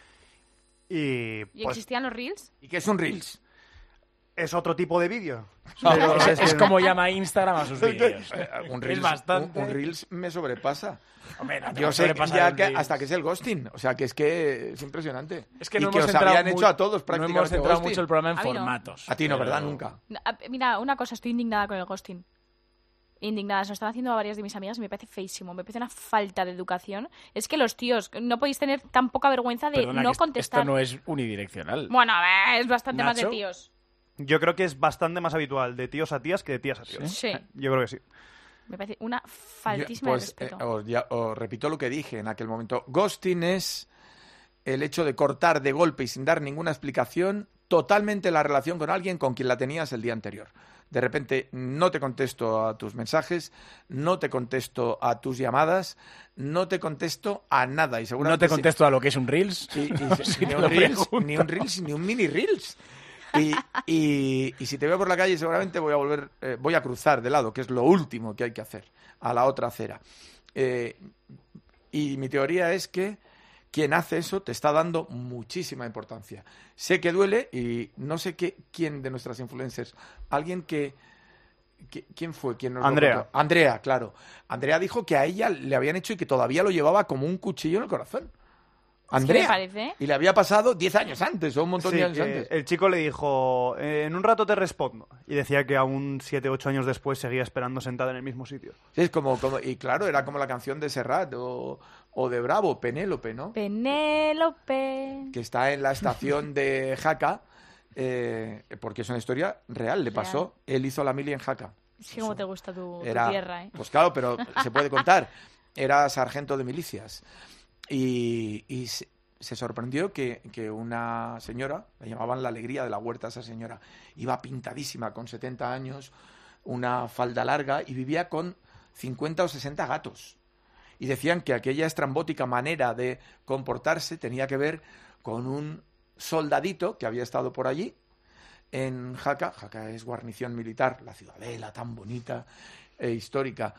Y ¿Y pues, existían los Reels? ¿Y qué es un Reels? es otro tipo de vídeo. No, es como llama Instagram a sus vídeos. Un Es Reels, bastante. un Reels me sobrepasa. Hombre, no te Yo vas a sé sobrepasar ya el que Reels. hasta que es el ghosting. O sea, que es impresionante. Es que y no que hemos os centrado habían hecho a todos prácticamente No hemos centrado ghosting. mucho el programa en A mí no. formatos. A ti no, pero- ¿verdad? Nunca. Mira, una cosa, estoy indignada con el ghosting. Indignada, se lo están haciendo a varias de mis amigas y me parece feísimo, me parece una falta de educación. Es que los tíos, no podéis tener tan poca vergüenza de Perdona, no que contestar. Esto no es unidireccional. Bueno, a ver, es bastante más de ¿Nacho? tíos. Yo creo que es bastante más habitual de tíos a tías que de tías a tíos. Sí. Yo creo que sí. Me parece una faltísima Pues, de respeto. os repito lo que dije en aquel momento. Ghosting es el hecho de cortar de golpe y sin dar ninguna explicación totalmente la relación con alguien con quien la tenías el día anterior. De repente no te contesto a tus mensajes, no te contesto a tus llamadas, no te contesto a nada. Y No seguramente te contesto a lo que es un Reels. Si ni, te un lo reels, pregunto. ni un Reels, ni un mini Reels. Y si te veo por la calle seguramente voy a cruzar de lado, que es lo último que hay que hacer, a la otra acera. Y mi teoría es que quien hace eso te está dando muchísima importancia. Sé que duele y no sé quién de nuestras influencers, alguien ¿quién fue? ¿Quién nos lo Andrea. contó? Andrea, claro. Andrea dijo que a ella le habían hecho y que todavía lo llevaba como un cuchillo en el corazón. Andrea. me parece. Y le había pasado 10 años antes o un montón Sí, de años que antes. el chico le dijo, en un rato te respondo. Y decía que aún 7 o 8 años después seguía esperando sentada en el mismo sitio. Sí, es y claro, era como la canción de Serrat o de Bravo, Penélope, ¿no? Penélope. Que está en la estación de Jaca, porque es una historia real, le pasó. Él hizo la mili en Jaca. Sí, como te gusta tu Era, tierra, ¿eh? Pues claro, pero se puede contar. Era sargento de milicias. Y se sorprendió que una señora, la llamaban la alegría de la huerta a esa señora, iba pintadísima con 70 años, una falda larga y vivía con 50 o 60 gatos. Y decían que aquella estrambótica manera de comportarse tenía que ver con un soldadito que había estado por allí en Jaca. Jaca es guarnición militar, la ciudadela tan bonita e histórica.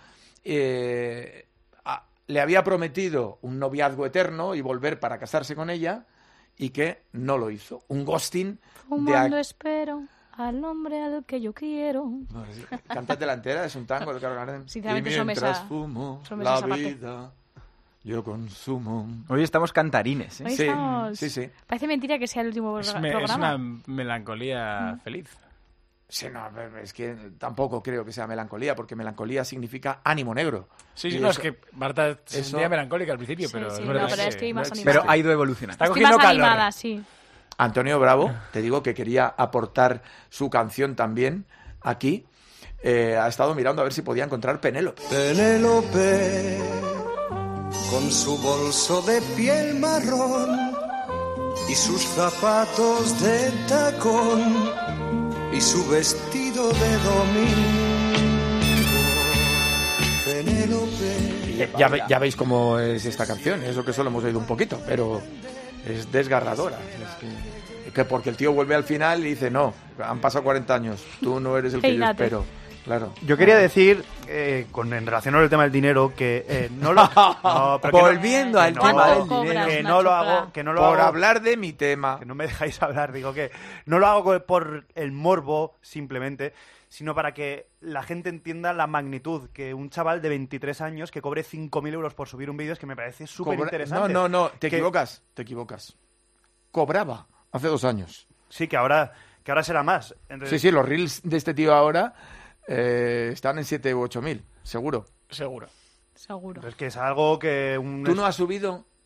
Le había prometido un noviazgo eterno y volver para casarse con ella y que no lo hizo. Un ghosting Fumando espero al hombre al que yo quiero. Cántate la entera, es un tango de Carlos Gardel. Sinceramente, y eso me mientras sa- fumo eso me la sa- aparte. vida, yo consumo. Hoy estamos cantarines, ¿eh? Hoy Sí, estamos- sí. Parece mentira que sea el último Es programa. una melancolía feliz. Sí, no, es que tampoco creo que sea melancolía, porque melancolía significa ánimo negro. Sí, Y no, eso- es que Marta se eso- sentía melancólica al principio, Sí, pero sí, es no, verdad pero que estoy más no animada. Pero ha ido evolucionando. Está Estoy cogiendo más calor. animada, sí. Antonio Bravo, te digo que quería aportar su canción también aquí. Ha estado mirando a ver si podía encontrar Penélope. Penélope, con su bolso de piel marrón y sus zapatos de tacón y su vestido de domingo. Penélope. Y ya veis cómo es esta canción, eso que solo hemos oído un poquito, pero es desgarradora. Es que porque el tío vuelve al final y dice, no, han pasado 40 años, tú no eres el que yo Peínate. espero. Claro. Yo quería decir, en relación al tema del dinero, que no lo... no, pero que no- Volviendo al que tema no- del dinero. que no lo hago, que no lo Por hago- hablar de mi tema. Que no me dejáis hablar, digo que no lo hago por el morbo, simplemente, sino para que la gente entienda la magnitud, que un chaval de 23 años que cobre 5.000 euros por subir un vídeo es que me parece súper interesante. No, te equivocas. Cobraba hace 2 años. Sí, que ahora será más. Entonces, Sí, los reels de este tío ahora están en 7 u 8 mil, seguro. Seguro. Seguro. Es que es algo que... ¿Tú no has subido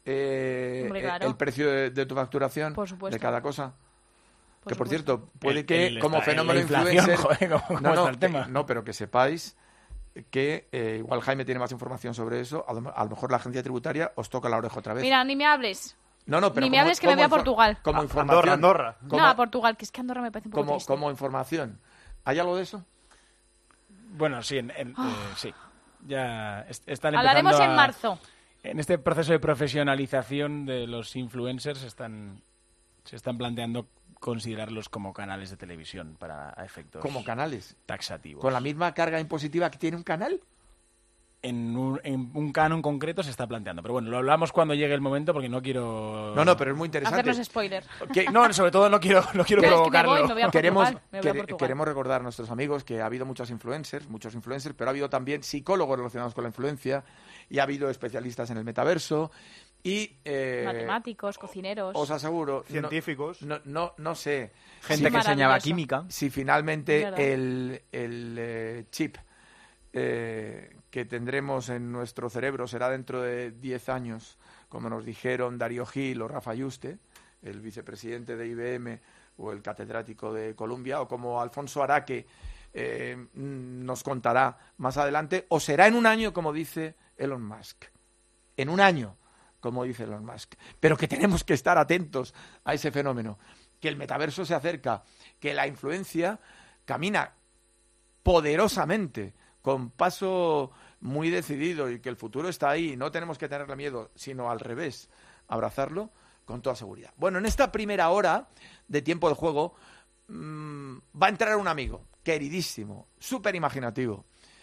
Hombre, claro. el precio de tu facturación Por supuesto. de cada cosa. Por Que por supuesto. cierto, puede que como la fenómeno inflación, influencer... joder, ¿cómo está el tema? No, pero que sepáis que igual Jaime tiene más información sobre eso. A lo mejor la agencia tributaria os toca la oreja otra vez. Mira, ni me hables. No, pero Ni me hables que me voy a Portugal. Como información, Andorra. No, a Portugal, que es que Andorra me parece un poco triste. como información. ¿Hay algo de eso? Bueno, sí, sí. Ya están Hablaremos empezando en marzo. En este proceso de profesionalización de los influencers se están planteando considerarlos como canales de televisión para efectos Como canales. taxativos. ¿Con la misma carga impositiva que tiene un canal? En un canon concreto se está planteando. Pero bueno, lo hablamos cuando llegue el momento porque no quiero... No, pero es muy interesante. Hacernos spoiler. No, sobre todo no quiero provocarlo. Me voy a Portugal. Queremos recordar a nuestros amigos que ha habido muchos influencers, pero ha habido también psicólogos relacionados con la influencia y ha habido especialistas en el metaverso y... matemáticos, cocineros. Os aseguro... Científicos. No sé. Gente que enseñaba química. Si finalmente Es verdad. el chip que tendremos en nuestro cerebro será dentro de 10 años, como nos dijeron Darío Gil o Rafa Yuste, el vicepresidente de IBM o el catedrático de Columbia, o como Alfonso Araque nos contará más adelante, o será en un año, como dice Elon Musk. En un año, como dice Elon Musk. Pero que tenemos que estar atentos a ese fenómeno, que el metaverso se acerca, que la influencia camina poderosamente, con paso muy decidido, y que el futuro está ahí, no tenemos que tenerle miedo, sino al revés, abrazarlo con toda seguridad. Bueno, en esta primera hora de tiempo de juego va a entrar un amigo queridísimo, súper imaginativo,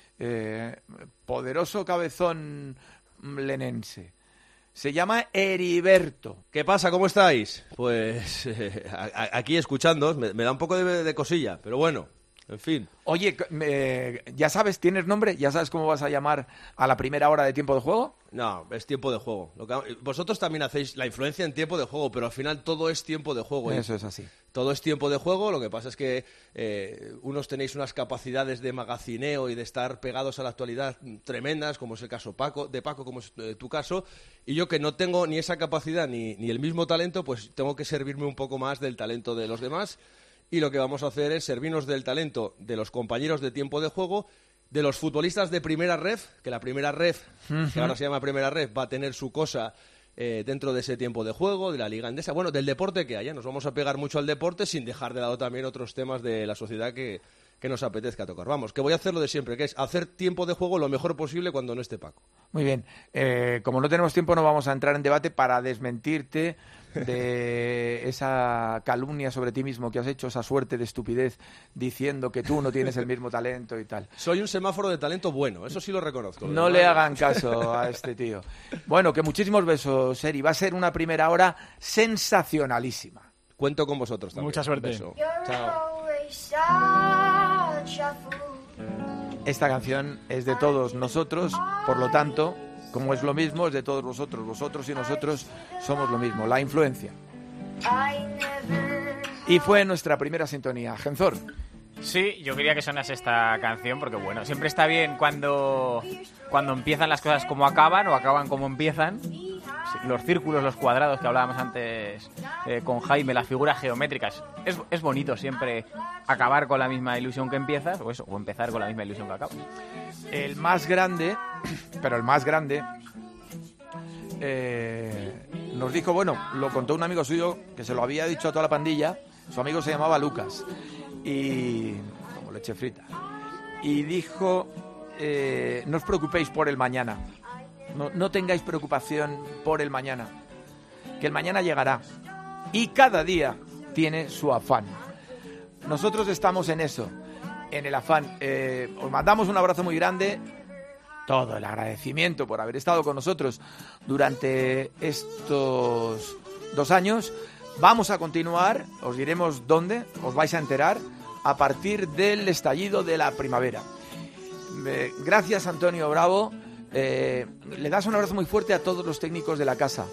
poderoso cabezón lenense. Se llama Heriberto. ¿Qué pasa? ¿Cómo estáis? Pues aquí escuchando, me da un poco de cosilla, pero bueno, en fin. Oye, ¿ya sabes, tienes nombre? ¿Ya sabes cómo vas a llamar a la primera hora de tiempo de juego? No, es tiempo de juego. Vosotros también hacéis la influencia en tiempo de juego, pero al final todo es tiempo de juego. Eso es así. Todo es tiempo de juego, lo que pasa es que unos tenéis unas capacidades de magacineo y de estar pegados a la actualidad tremendas, como es el caso de Paco, como es tu caso, y yo que no tengo ni esa capacidad ni el mismo talento, pues tengo que servirme un poco más del talento de los demás, y lo que vamos a hacer es servirnos del talento de los compañeros de tiempo de juego, de los futbolistas de Primera Ref, que la Primera Ref, que ahora se llama Primera Ref, va a tener su cosa dentro de ese tiempo de juego, de la Liga Endesa, bueno, del deporte que haya. Nos vamos a pegar mucho al deporte sin dejar de lado también otros temas de la sociedad que nos apetezca tocar. Vamos, que voy a hacer lo de siempre, que es hacer tiempo de juego lo mejor posible cuando no esté Paco. Muy bien. Como no tenemos tiempo, no vamos a entrar en debate para desmentirte de esa calumnia sobre ti mismo que has hecho, esa suerte de estupidez diciendo que tú no tienes el mismo talento y tal. Soy un semáforo de talento bueno, eso sí lo reconozco. No le hagan caso a este tío. Bueno, que muchísimos besos, Eri. Va a ser una primera hora sensacionalísima. Cuento con vosotros también. Mucha suerte. Un beso. Chao. Esta canción es de todos nosotros, por lo tanto, como es lo mismo, es de todos vosotros. Vosotros y nosotros somos lo mismo, la influencia. Y fue nuestra primera sintonía. Genzor. Sí, yo quería que sonase esta canción porque, bueno, siempre está bien cuando empiezan las cosas como acaban o acaban como empiezan. Los círculos, los cuadrados que hablábamos antes con Jaime, las figuras geométricas. Es bonito siempre acabar con la misma ilusión que empiezas o empezar con la misma ilusión que acabas. El más grande, nos dijo, bueno, lo contó un amigo suyo que se lo había dicho a toda la pandilla. Su amigo se llamaba Lucas y como leche frita, y dijo, no os preocupéis por el mañana, no tengáis preocupación por el mañana, que el mañana llegará y cada día tiene su afán. Nosotros estamos en eso, en el afán. Os mandamos un abrazo muy grande, todo el agradecimiento por haber estado con nosotros durante estos 2 años. Vamos a continuar, os diremos dónde, os vais a enterar a partir del estallido de la primavera. Gracias, Antonio Bravo. Le das un abrazo muy fuerte a todos los técnicos de la casa.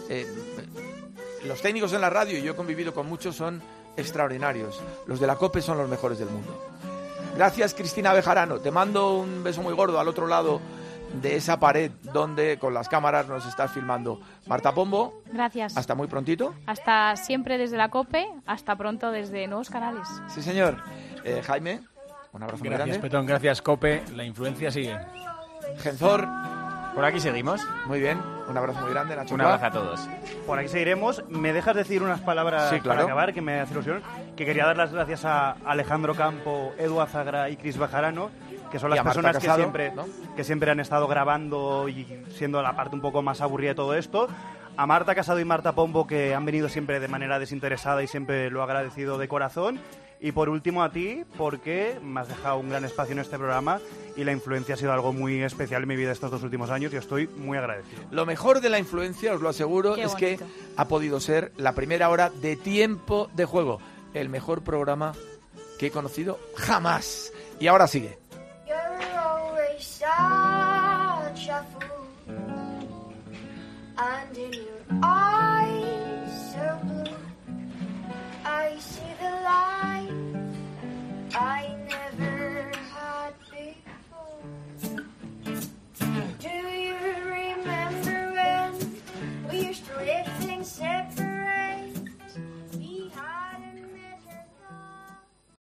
Los técnicos en la radio, y yo he convivido con muchos, son extraordinarios. Los de la COPE son los mejores del mundo. Gracias, Cristina Bejarano. Te mando un beso muy gordo al otro lado de esa pared donde con las cámaras nos estás filmando. Marta Pombo, Gracias. hasta muy prontito. Hasta siempre desde la COPE, hasta pronto desde nuevos canales. Sí, señor. Jaime, un abrazo muy Gracias, grande. Petón. Gracias, Cope. La influencia sigue. Genzor. Por aquí seguimos. Muy bien. Un abrazo muy grande, Nacho. Un abrazo a todos. Por aquí seguiremos. ¿Me dejas decir unas palabras Sí, claro. para acabar, que me hace ilusión? Que quería dar las gracias a Alejandro Campo, Edu Azagra y Cris Bajarano, que son Y las a Marta personas Casado, que siempre han estado grabando y siendo la parte un poco más aburrida de todo esto. A Marta Casado y Marta Pombo, que han venido siempre de manera desinteresada y siempre lo he agradecido de corazón. Y por último a ti, porque me has dejado un gran espacio en este programa y la influencia ha sido algo muy especial en mi vida estos 2 últimos años y estoy muy agradecido. Lo mejor de la influencia, os lo aseguro, Qué es que bonito. ha podido ser la primera hora de Tiempo de Juego. El mejor programa que he conocido jamás. Y ahora sigue.